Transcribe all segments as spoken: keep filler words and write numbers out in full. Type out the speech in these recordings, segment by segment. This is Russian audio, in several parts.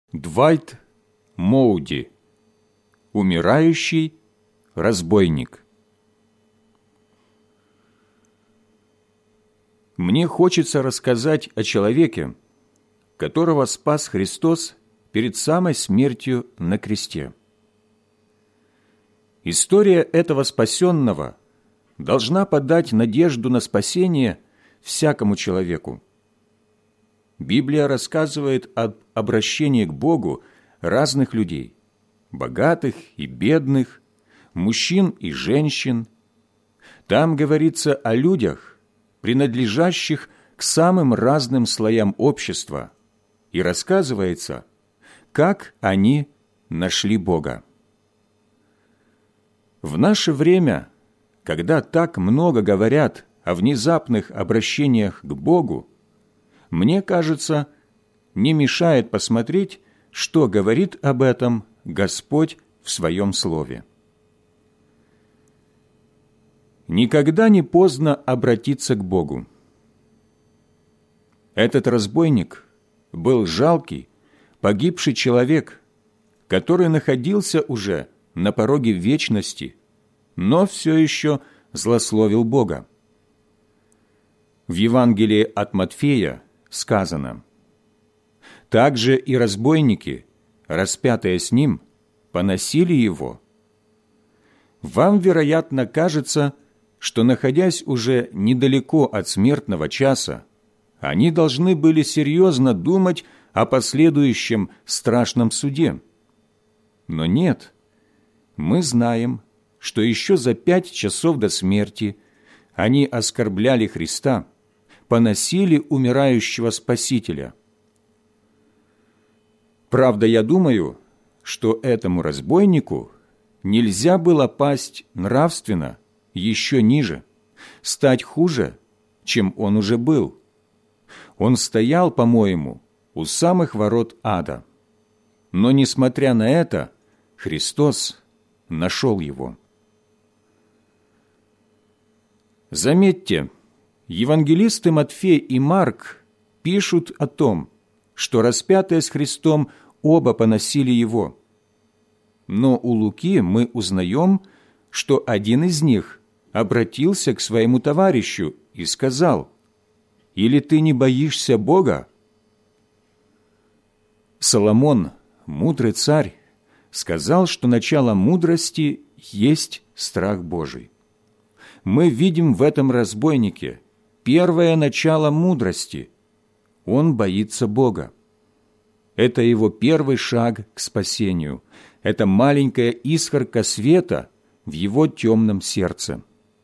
Двайт Моуди. Умирающий разбойник. Мне хочется рассказать о человеке, которого спас Христос перед самой смертью на кресте. История этого спасенного должна подать надежду на спасение всякому человеку. Библия рассказывает об обращении к Богу разных людей, богатых и бедных, мужчин и женщин. Там говорится о людях, принадлежащих к самым разным слоям общества, и рассказывается, как они нашли Бога. В наше время, когда так много говорят о внезапных обращениях к Богу, мне кажется, не мешает посмотреть, что говорит об этом Господь в Своем Слове. Никогда не поздно обратиться к Богу. Этот разбойник был жалкий, погибший человек, который находился уже на пороге вечности, но все еще злословил Бога. В Евангелии от Матфея сказано: «Также и разбойники, распятые с ним, поносили его». Вам, вероятно, кажется, что, находясь уже недалеко от смертного часа, они должны были серьезно думать о последующем страшном суде. Но нет, мы знаем, что еще за пять часов до смерти они оскорбляли Христа, поносили умирающего Спасителя. Правда, я думаю, что этому разбойнику нельзя было пасть нравственно еще ниже, стать хуже, чем он уже был. Он стоял, по-моему, у самых ворот ада. Но, несмотря на это, Христос нашел его. Заметьте, евангелисты Матфей и Марк пишут о том, что распятые с Христом оба поносили его. Но у Луки мы узнаем, что один из них обратился к своему товарищу и сказал: «Или ты не боишься Бога?» Соломон, мудрый царь, сказал, что начало мудрости есть страх Божий. Мы видим в этом разбойнике первое начало мудрости. Он боится Бога. Это его первый шаг к спасению. Это маленькая искорка света в его темном сердце.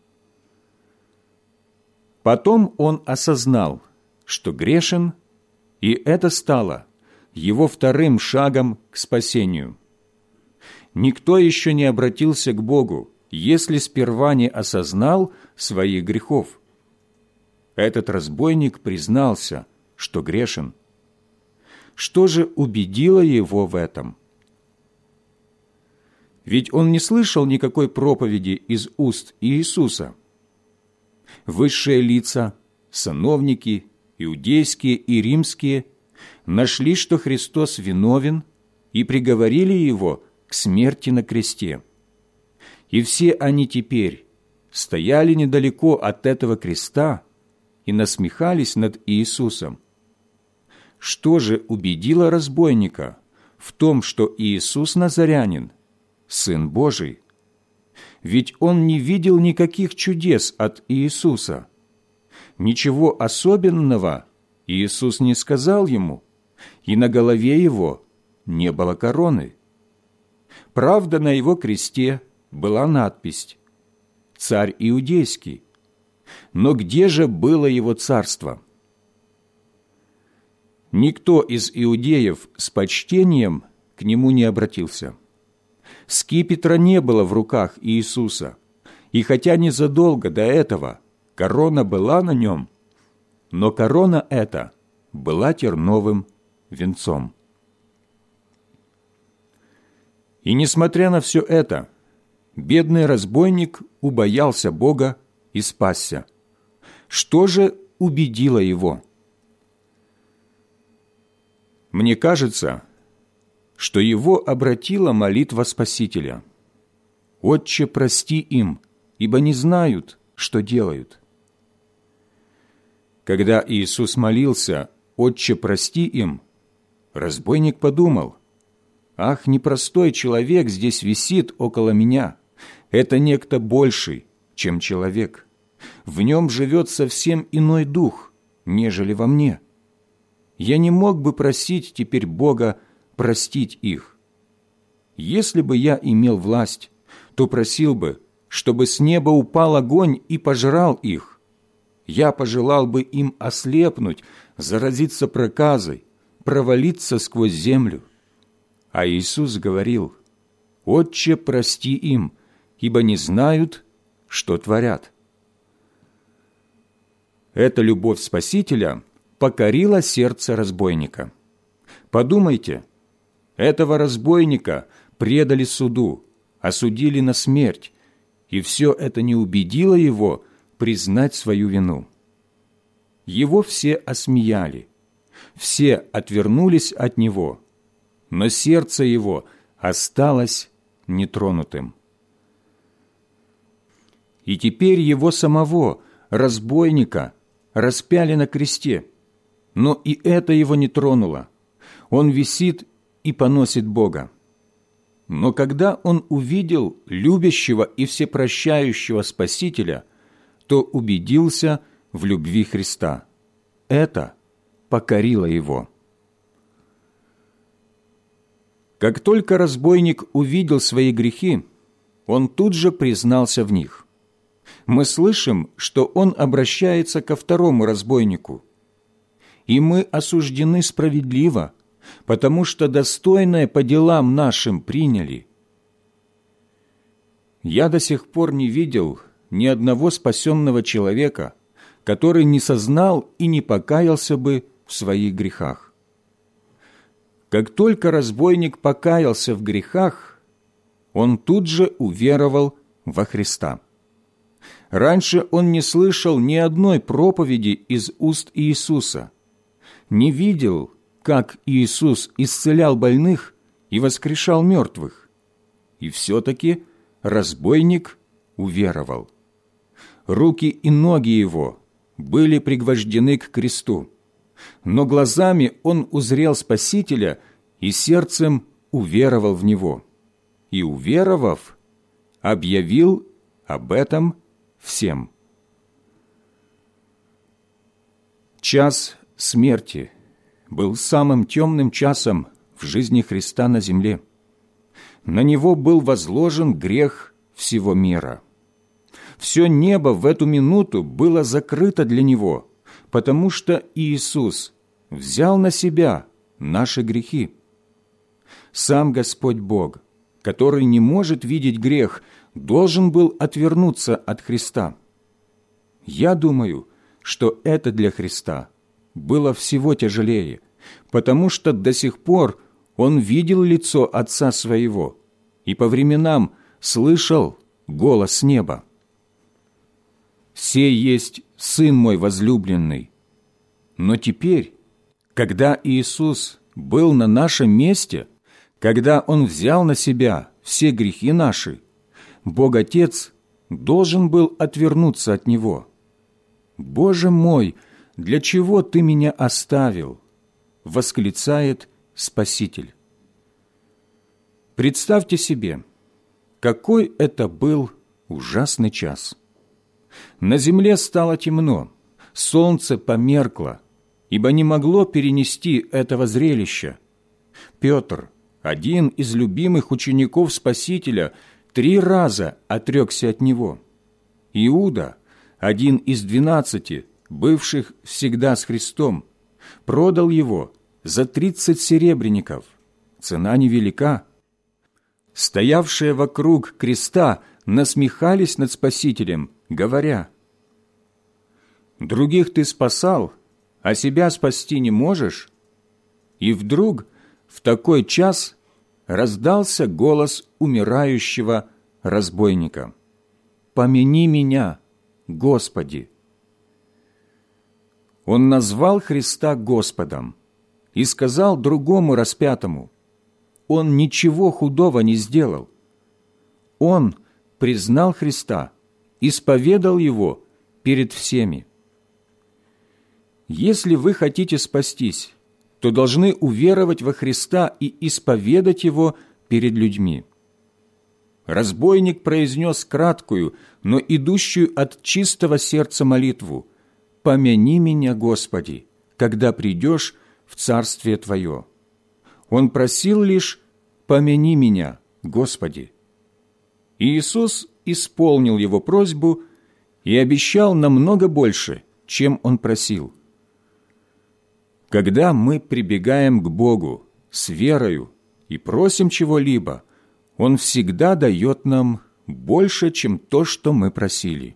Потом он осознал, что грешен, и это стало его вторым шагом к спасению. Никто еще не обратился к Богу, если сперва не осознал своих грехов. Этот разбойник признался, что грешен. Что же убедило его в этом? Ведь он не слышал никакой проповеди из уст Иисуса. Высшие лица, сановники, иудейские и римские, нашли, что Христос виновен, и приговорили его к смерти на кресте. И все они теперь стояли недалеко от этого креста и насмехались над Иисусом. Что же убедило разбойника в том, что Иисус Назарянин – Сын Божий? Ведь он не видел никаких чудес от Иисуса. Ничего особенного Иисус не сказал ему, и на голове его не было короны. Правда, на его кресте была надпись «Царь Иудейский». Но где же было его царство? Никто из иудеев с почтением к нему не обратился. Скипетра не было в руках Иисуса, и хотя незадолго до этого корона была на нем, но корона эта была терновым венцом. И несмотря на все это, бедный разбойник убоялся Бога и спасся. Что же убедило его? Мне кажется, что его обратила молитва Спасителя: «Отче, прости им, ибо не знают, что делают». Когда Иисус молился: «Отче, прости им», разбойник подумал: «Ах, непростой человек здесь висит около меня. Это некто больший, чем человек. В нем живет совсем иной дух, нежели во мне. Я не мог бы просить теперь Бога простить их. Если бы я имел власть, то просил бы, чтобы с неба упал огонь и пожрал их. Я пожелал бы им ослепнуть, заразиться проказой, провалиться сквозь землю». А Иисус говорил: «Отче, прости им, ибо не знают, что творят». Эта любовь Спасителя покорила сердце разбойника. Подумайте, этого разбойника предали суду, осудили на смерть, и все это не убедило его признать свою вину. Его все осмеяли, все отвернулись от него, но сердце его осталось нетронутым. И теперь его самого, разбойника, распяли на кресте, но и это его не тронуло. Он висит и поносит Бога. Но когда он увидел любящего и всепрощающего Спасителя, то убедился в любви Христа. Это покорило его. Как только разбойник увидел свои грехи, он тут же признался в них. Мы слышим, что он обращается ко второму разбойнику. «И мы осуждены справедливо, потому что достойное по делам нашим приняли». Я до сих пор не видел ни одного спасенного человека, который не сознал и не покаялся бы в своих грехах. Как только разбойник покаялся в грехах, он тут же уверовал во Христа. Раньше он не слышал ни одной проповеди из уст Иисуса, не видел, как Иисус исцелял больных и воскрешал мертвых. И все-таки разбойник уверовал. Руки и ноги его были пригвождены к кресту, но глазами он узрел Спасителя и сердцем уверовал в Него. И, уверовав, объявил об этом всем. Час смерти был самым темным часом в жизни Христа на земле. На Него был возложен грех всего мира. Все небо в эту минуту было закрыто для Него, потому что Иисус взял на себя наши грехи. Сам Господь Бог, который не может видеть грех, должен был отвернуться от Христа. Я думаю, что это для Христа было всего тяжелее, потому что до сих пор Он видел лицо Отца Своего и по временам слышал голос неба: «Сей есть Сын мой возлюбленный». Но теперь, когда Иисус был на нашем месте, когда Он взял на себя все грехи наши, Бог Отец должен был отвернуться от Него. «Боже мой, для чего Ты меня оставил?» — восклицает Спаситель. Представьте себе, какой это был ужасный час. На земле стало темно, солнце померкло, ибо не могло перенести этого зрелища. Петр, один из любимых учеников Спасителя, три раза отрекся от Него. Иуда, один из двенадцати, бывших всегда с Христом, продал Его за тридцать серебряников. Цена невелика. Стоявшие вокруг креста насмехались над Спасителем, говоря: «Других ты спасал, а себя спасти не можешь?» И вдруг в такой час раздался голос умирающего разбойника: «Помяни меня, Господи!» Он назвал Христа Господом и сказал другому распятому: он ничего худого не сделал. Он признал Христа, исповедал Его перед всеми. Если вы хотите спастись, то должны уверовать во Христа и исповедать Его перед людьми. Разбойник произнес краткую, но идущую от чистого сердца молитву: «Помяни меня, Господи, когда придешь в Царствие Твое». Он просил лишь: «Помяни меня, Господи». И Иисус исполнил его просьбу и обещал намного больше, чем он просил. Когда мы прибегаем к Богу с верою и просим чего-либо, Он всегда дает нам больше, чем то, что мы просили.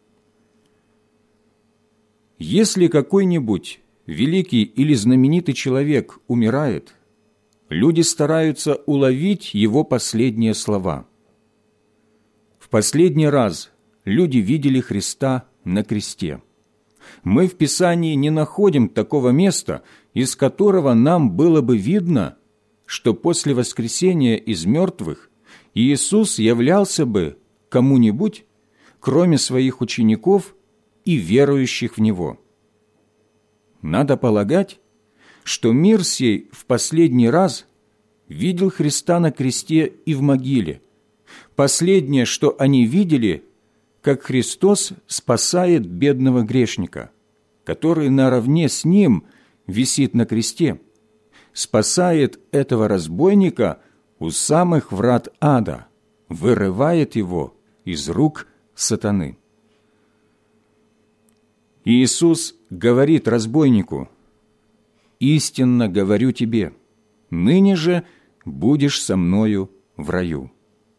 Если какой-нибудь великий или знаменитый человек умирает, люди стараются уловить его последние слова. В последний раз люди видели Христа на кресте. Мы в Писании не находим такого места, из которого нам было бы видно, что после воскресения из мертвых Иисус являлся бы кому-нибудь, кроме своих учеников и верующих в Него. Надо полагать, что мир сей в последний раз видел Христа на кресте и в могиле. Последнее, что они видели, как Христос спасает бедного грешника, который наравне с Ним висит на кресте, спасает этого разбойника у самых врат ада, вырывает его из рук сатаны. Иисус говорит разбойнику: «Истинно говорю тебе, ныне же будешь со мною в раю».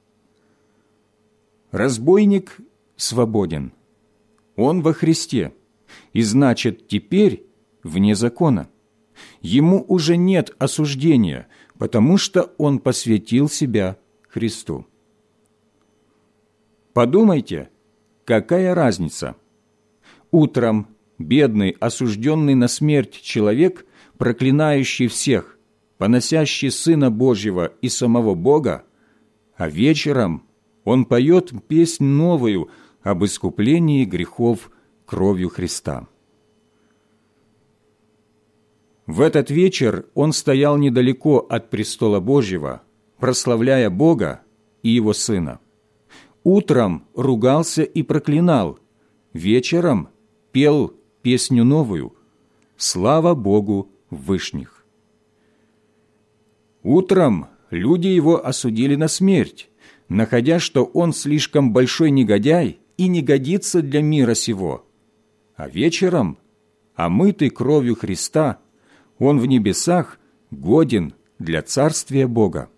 Разбойник свободен. Он во Христе, и значит, теперь вне закона. Ему уже нет осуждения, потому что он посвятил себя Христу. Подумайте, какая разница? Утром бедный, осужденный на смерть человек, проклинающий всех, поносящий Сына Божьего и самого Бога, а вечером он поет песнь новую об искуплении грехов кровью Христа. В этот вечер он стоял недалеко от престола Божьего, прославляя Бога и Его Сына. Утром ругался и проклинал, вечером пел песню новую «Слава Богу в вышних». Утром люди его осудили на смерть, находя, что он слишком большой негодяй и не годится для мира сего. А вечером, омытый кровью Христа, он в небесах годен для царствия Бога.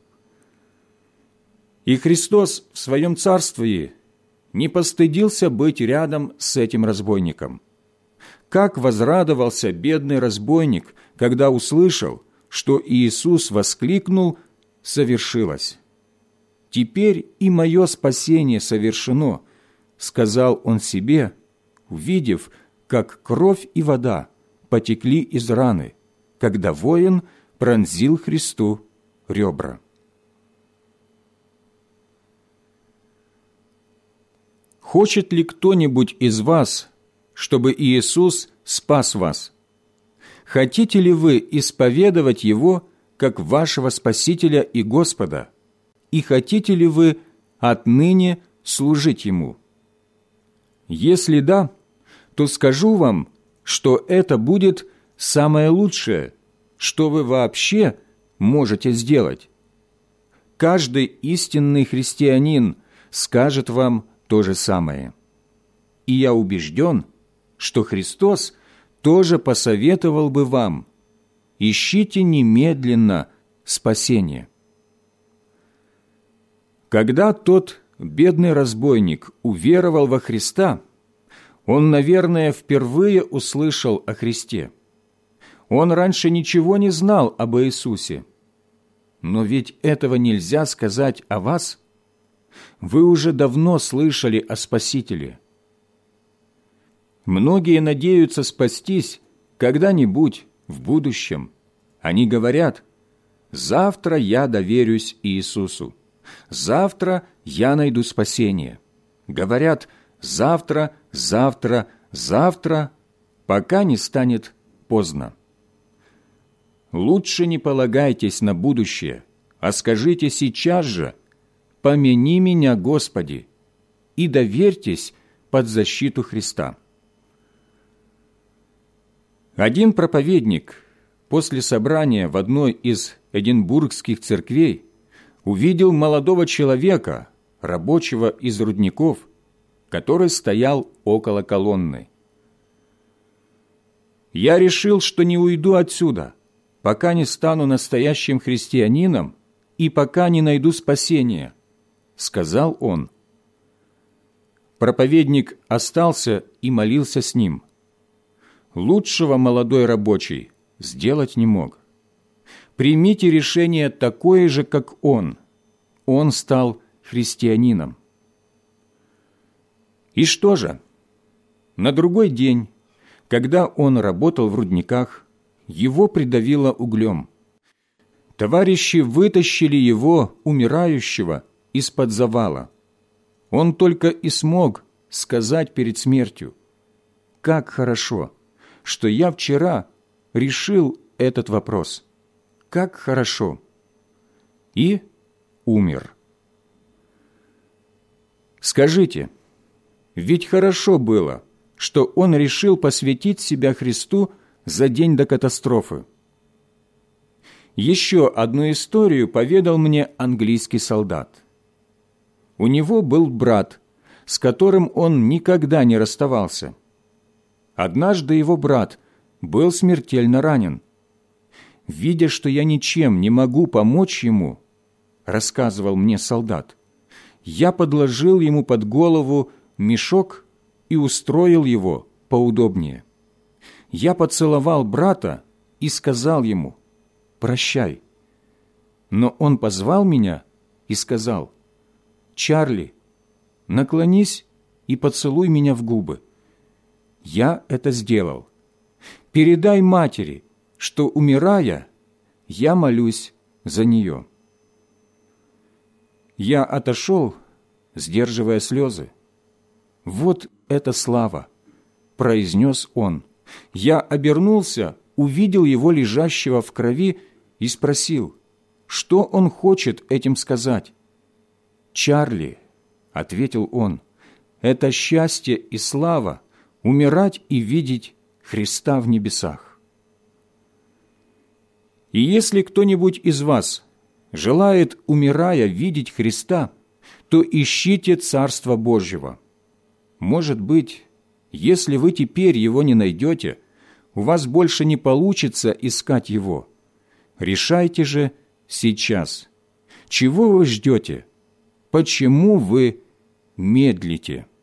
И Христос в своем царствии не постыдился быть рядом с этим разбойником. Как возрадовался бедный разбойник, когда услышал, что Иисус воскликнул: «Совершилось! Теперь и мое спасение совершено», — сказал он себе, увидев, как кровь и вода потекли из раны, когда воин пронзил Христу ребра. Хочет ли кто-нибудь из вас, чтобы Иисус спас вас? Хотите ли вы исповедовать Его как вашего Спасителя и Господа? И хотите ли вы отныне служить Ему? Если да, то скажу вам, что это будет самое лучшее, что вы вообще можете сделать. Каждый истинный христианин скажет вам то же самое. И я убежден, что Христос тоже посоветовал бы вам: ищите немедленно спасение. Когда тот бедный разбойник уверовал во Христа, он, наверное, впервые услышал о Христе. Он раньше ничего не знал об Иисусе. Но ведь этого нельзя сказать о вас. Вы уже давно слышали о Спасителе. Многие надеются спастись когда-нибудь в будущем. Они говорят: завтра я доверюсь Иисусу, завтра я найду спасение. Говорят, завтра, завтра, завтра, пока не станет поздно. Лучше не полагайтесь на будущее, а скажите сейчас же: «Помяни меня, Господи», и доверьтесь под защиту Христа. Один проповедник после собрания в одной из эдинбургских церквей увидел молодого человека, рабочего из рудников, который стоял около колонны. «Я решил, что не уйду отсюда, пока не стану настоящим христианином и пока не найду спасения», — сказал он. Проповедник остался и молился с ним. Лучшего молодой рабочий сделать не мог. Примите решение такое же, как он. Он стал христианином. И что же? На другой день, когда он работал в рудниках, его придавило углем. Товарищи вытащили его, умирающего, из-под завала. Он только и смог сказать перед смертью: «Как хорошо, что я вчера решил этот вопрос. Как хорошо!» И умер. Скажите, ведь хорошо было, что он решил посвятить себя Христу за день до катастрофы. Еще одну историю поведал мне английский солдат. У него был брат, с которым он никогда не расставался. Однажды его брат был смертельно ранен. «Видя, что я ничем не могу помочь ему, — рассказывал мне солдат, — я подложил ему под голову мешок и устроил его поудобнее. Я поцеловал брата и сказал ему: «Прощай». Но он позвал меня и сказал: «Чарли, наклонись и поцелуй меня в губы». Я это сделал. Передай матери, что, умирая, я молюсь за нее». Я отошел, сдерживая слезы. «Вот это слава!» – произнес он. Я обернулся, увидел его лежащего в крови и спросил, что он хочет этим сказать. «Чарли», – ответил он, – «это счастье и слава умирать и видеть Христа в небесах». И если кто-нибудь из вас желает, умирая, видеть Христа, то ищите Царства Божьего. Может быть, если вы теперь его не найдете, у вас больше не получится искать его. Решайте же сейчас. Чего вы ждете? Почему вы медлите?